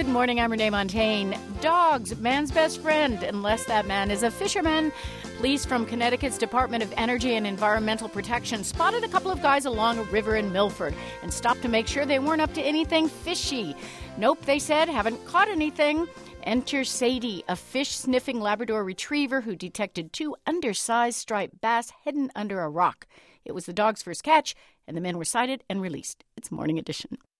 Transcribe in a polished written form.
Good morning, I'm Renee Montagne. Dogs, man's best friend, unless that man is a fisherman. Police from Connecticut's Department of Energy and Environmental Protection spotted a couple of guys along a river in Milford and stopped to make sure they weren't up to anything fishy. Nope, they said, haven't caught anything. Enter Sadie, a fish-sniffing Labrador retriever who detected two undersized striped bass hidden under a rock. It was the dog's first catch, and the men were cited and released. It's Morning Edition.